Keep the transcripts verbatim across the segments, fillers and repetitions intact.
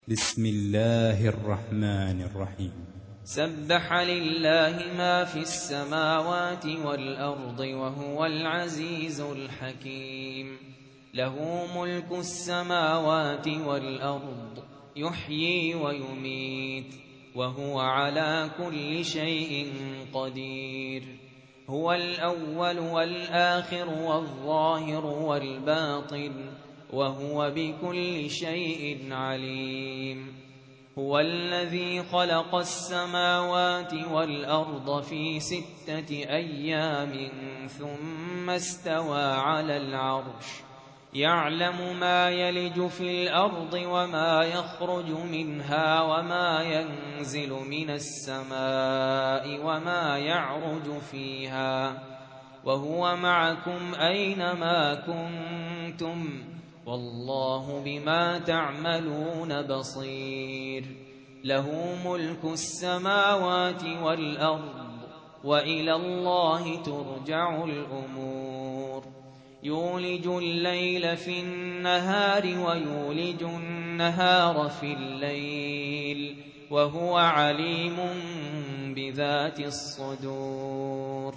بسم الله الرحمن الرحيم. سبح لله ما في السماوات والأرض وهو العزيز الحكيم. له ملك السماوات والأرض يحيي ويميت وهو على كل شيء قدير. هو الأول والآخر والظاهر والباطن وهو بكل شيء عليم. هو الذي خلق السماوات والأرض في ستة أيام ثم استوى على العرش يعلم ما يلج في الأرض وما يخرج منها وما ينزل من السماء وما يعرج فيها وهو معكم أينما كنتم والله بما تعملون بصير. له ملك السماوات والأرض وإلى الله ترجع الأمور. يولج الليل في النهار ويولج النهار في الليل وهو عليم بذات الصدور.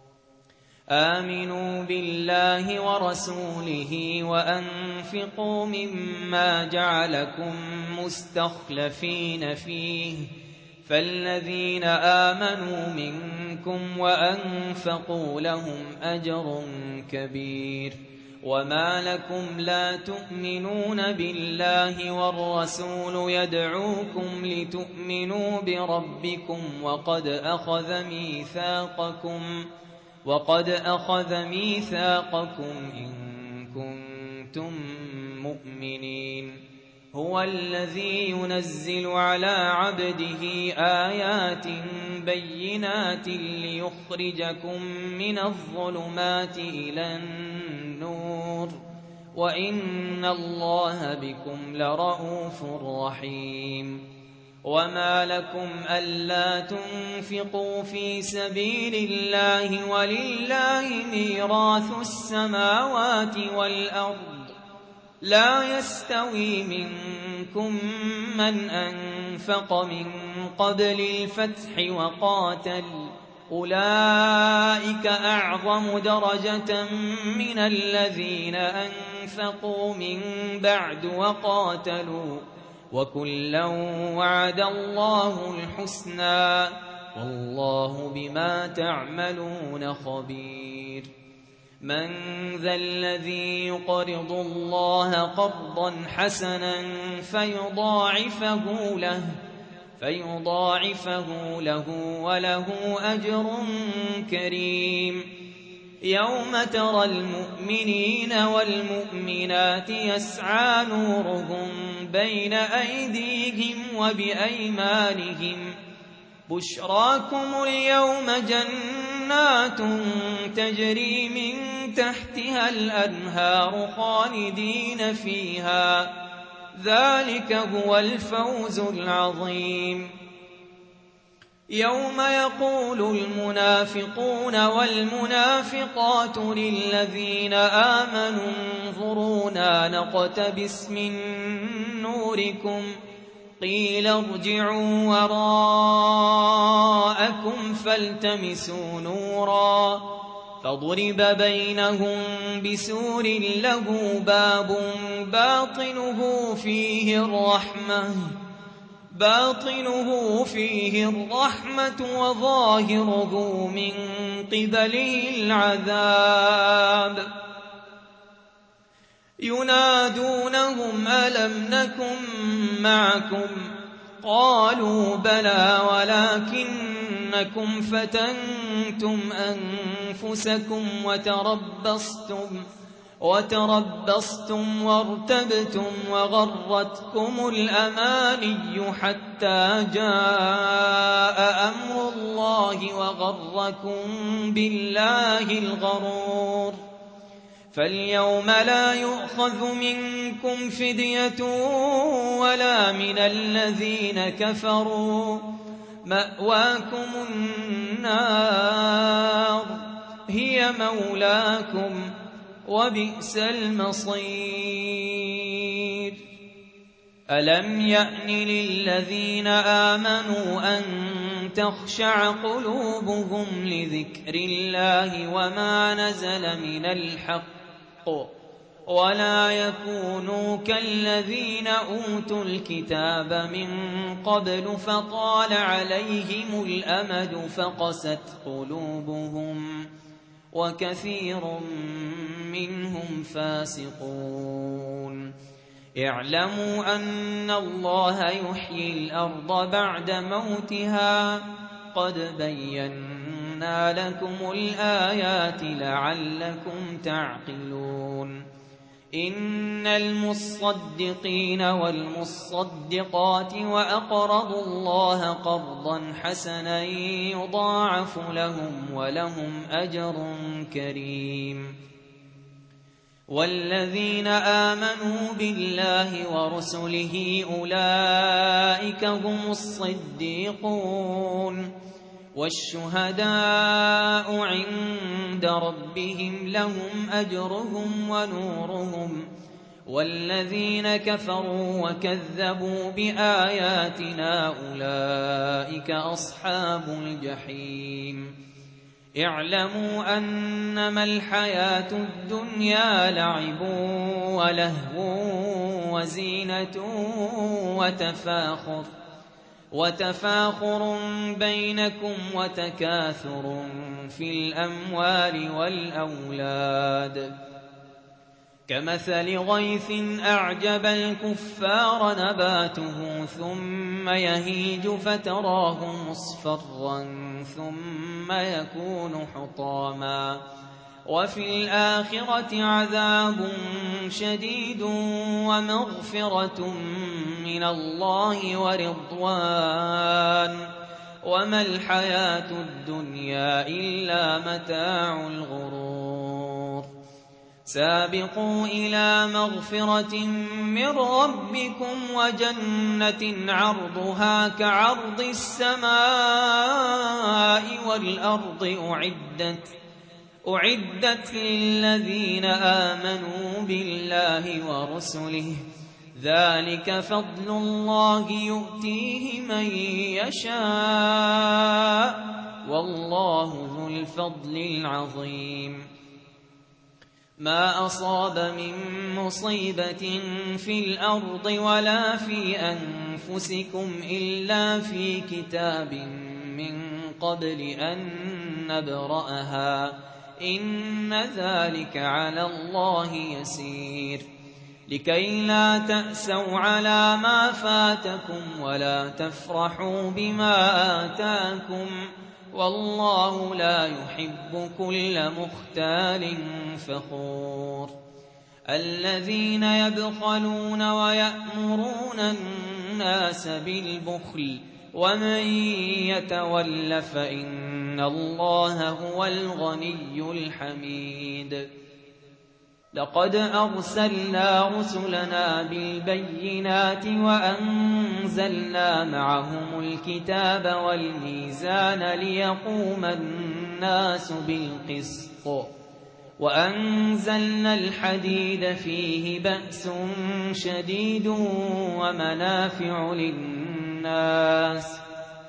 آمنوا بالله ورسوله وأنفقوا مما جعلكم مستخلفين فيه فالذين آمنوا منكم وأنفقوا لهم أجر كبير. وما لكم لا تؤمنون بالله والرسول يدعوكم لتؤمنوا بربكم وقد أخذ ميثاقكم وقد أخذ ميثاقكم إن كنتم مؤمنين. هو الذي ينزل على عبده آيات بينات ليخرجكم من الظلمات إلى النور وإن الله بكم لرءوف رحيم. وما لكم ألا تنفقوا في سبيل الله ولله ميراث السماوات والأرض لا يستوي منكم من أنفق من قبل الفتح وقاتل أولئك أعظم درجة من الذين أنفقوا من بعد وقاتلوا وكلا وعد الله الحسنى والله بما تعملون خبير. من ذا الذي يقرض الله قرضا حسنا فيضاعفه له فيضاعفه له وله أجر كريم. يوم ترى المؤمنين والمؤمنات يسعى نورهم بين أيديهم وبأيمانهم بشراكم اليوم جنات تجري من تحتها الأنهار خالدين فيها ذلك هو الفوز العظيم. يوم يقول المنافقون والمنافقات للذين آمنوا انظرونا نقتبس من نوركم قيل ارجعوا وراءكم فالتمسوا نورا فضرب بينهم بسور له باب باطنه فيه الرحمة باطنه فيه الرحمة وظاهره من قبله العذاب. ينادونهم ألم نكن معكم قالوا بلى ولكنكم فتنتم أنفسكم وتربصتم وتربصتم وارتبتم وغرتكم الأماني حتى جاء أمر الله وغركم بالله الغرور. فاليوم لا يؤخذ منكم فدية ولا من الذين كفروا مأواكم النار هي مولاكم وبئس المصير. أَلَمْ يَأْنِ لِلَّذِينَ آمَنُوا أَن تَخْشَعَ قُلُوبُهُمْ لِذِكْرِ اللَّهِ وَمَا نَزَلَ مِنَ الْحَقِّ وَلَا يَكُونُوا كَالَّذِينَ أُوتُوا الْكِتَابَ مِن قَبْلُ فَطَالَ عَلَيْهِمُ الْأَمَدُ فَقَسَتْ قُلُوبُهُمْ وَكَثِيرٌ مِّنْهُمْ فَاسِقُونَ اعْلَمُوا أَنَّ اللَّهَ يُحْيِي الْأَرْضَ بَعْدَ مَوْتِهَا قَدْ بَيَّنَّا لَكُمُ الْآيَاتِ لَعَلَّكُمْ تَعْقِلُونَ إِنَّ الْمُصَّدِّقِينَ وَالْمُصَّدِّقَاتِ وَأَقْرَضُوا اللَّهَ قَرْضًا حَسَنًا يُضَاعَفُ لَهُمْ وَلَهُمْ أَجْرٌ كَرِيمٌ وَالَّذِينَ آمَنُوا بِاللَّهِ وَرُسُلِهِ أُولَٰئِكَ هُمُ الصِّدِّيقُونَ وَالشُّهَدَاءُ عِندَ رَبِّهِمْ لَهُمْ أَجْرُهُمْ وَنُورُهُمْ وَالَّذِينَ كَفَرُوا وَكَذَّبُوا بِآيَاتِنَا أُولَٰئِكَ أَصْحَابُ الْجَحِيمِ اعْلَمُوا أَنَّمَا الْحَيَاةُ الدُّنْيَا لَعِبٌ وَلَهْوٌ وَزِينَةٌ وَتَفَاخُرٌ وَتَفَاخُرٌ بَيْنَكُمْ وَتَكَاثُرٌ فِي الْأَمْوَالِ وَالْأَوْلَادِ كَمَثَلِ غَيْثٍ أَعْجَبَ الْكُفَّارَ نَبَاتُهُ ثُمَّ يَهِيجُ فَتَرَاهُ مُصْفَرًّا ثُمَّ يَكُونُ حُطَامًا وَفِي الْآخِرَةِ عَذَابٌ شَدِيدٌ وَمَغْفِرَةٌ مِّنَ اللَّهِ وَرِضْوَانٌ وَمَا الْحَيَاةُ الدُّنْيَا إِلَّا مَتَاعُ الْغُرُورِ سَابِقُوا إِلَىٰ مَغْفِرَةٍ مِّن رَّبِّكُمْ وَجَنَّةٍ عَرْضُهَا كَعَرْضِ السَّمَاءِ وَالْأَرْضِ أُعِدَّتْ أُعِدَّتْ لِلَّذِينَ آمَنُوا بِاللَّهِ وَرُسُلِهِ ۚ ذَٰلِكَ فَضْلُ اللَّهِ يُؤْتِيهِ مَن يَشَاءُ ۚ وَاللَّهُ ذُو الْفَضْلِ الْعَظِيمِ مَا أَصَابَ مِن مُّصِيبَةٍ فِي الْأَرْضِ وَلَا فِي أَنفُسِكُمْ إِلَّا فِي كِتَابٍ مِّن قَبْلِ أَن نَّبْرَأَهَا ۚ إِنَّ ذَٰلِكَ عَلَى اللَّهِ يَسِيرٌ لِّكَيْلَا تَأْسَوْا عَلَىٰ مَا فَاتَكُمْ وَلَا تَفْرَحُوا بِمَا آتَاكُمْ ۗ وَاللَّهُ لَا يُحِبُّ كُلَّ مُخْتَالٍ فَخُورٍ الَّذِينَ يَبْخَلُونَ وَيَأْمُرُونَ النَّاسَ بِالْبُخْلِ ۗ وَمَن يَتَوَلَّ فَإِنَّ اللَّهَ هُوَ الْغَنِيُّ الْحَمِيدُ لَقَدْ أَرْسَلْنَا رُسُلَنَا بِالْبَيِّنَاتِ وَأَنزَلْنَا مَعَهُمُ الْكِتَابَ وَالْمِيزَانَ لِيَقُومَ النَّاسُ بِالْقِسْطِ ۖ وَأَنزَلْنَا الْحَدِيدَ فِيهِ بَأْسٌ شَدِيدٌ وَمَنَافِعُ لِلنَّاسِ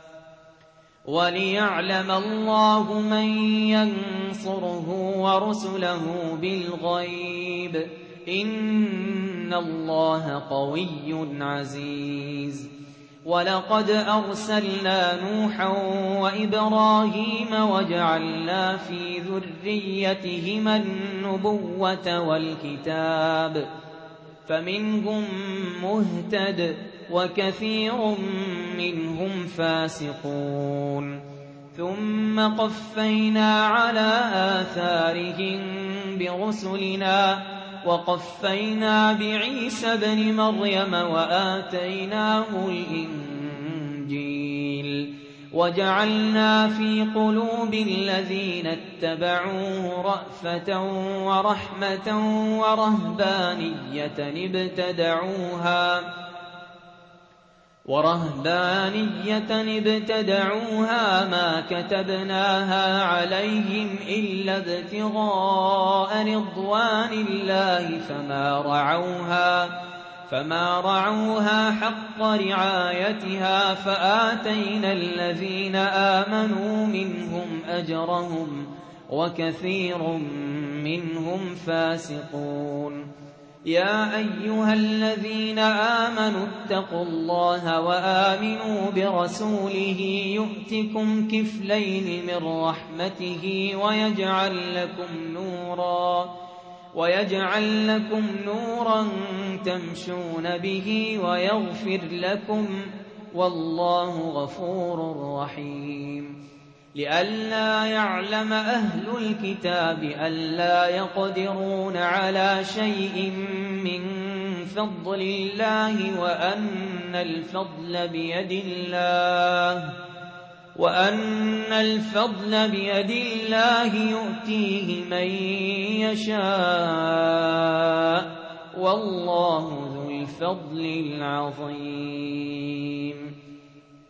وَلِيَعْلَمَ اللَّهُ مَن يَنصُرُهُ وَرُسُلَهُ بِالْغَيْبِ ۚ إِنَّ اللَّهَ قَوِيٌّ عَزِيزٌ وَلَقَدْ أَرْسَلْنَا نُوحًا وَإِبْرَاهِيمَ وَجَعَلْنَا فِي ذُرِّيَّتِهِمَا النُّبُوَّةَ وَالْكِتَابَ ۖ فَمِنْهُم مُّهْتَدٍ وَكَثِيرٌ مِّنْهُمْ فَاسِقُونَ ثُمَّ قَفَّيْنَا عَلَىٰ آثَارِهِم بِرُسُلِنَا وَقَفَّيْنَا بِعِيسَى ابْنِ مَرْيَمَ وَآتَيْنَاهُ الْإِنجِيلَ وَجَعَلْنَا فِي قُلُوبِ الَّذِينَ اتَّبَعُوهُ رَأْفَةً وَرَحْمَةً وَرَهْبَانِيَّةً ابْتَدَعُوهَا وَرَهْبَانِيَّةً ابْتَدَعُوهَا مَا كَتَبْنَاهَا عَلَيْهِمْ إِلَّا ابْتِغَاءَ رِضْوَانِ اللَّهِ فَمَا رَعَوْهَا فما رعوها حق رعايتها فآتينا الذين آمنوا منهم أجرهم وكثير منهم فاسقون يا أيها الذين آمنوا اتقوا الله وآمنوا برسوله يؤتكم كفلين من رحمته ويجعل لكم نورا ويجعل لكم نورا تمشون به ويغفر لكم والله غفور رحيم لئلا يعلم أهل الكتاب ألا يقدرون على شيء من فضل الله وأن الفضل بيد الله وأن الفضل بيد الله يؤتيه من يشاء والله ذو الفضل العظيم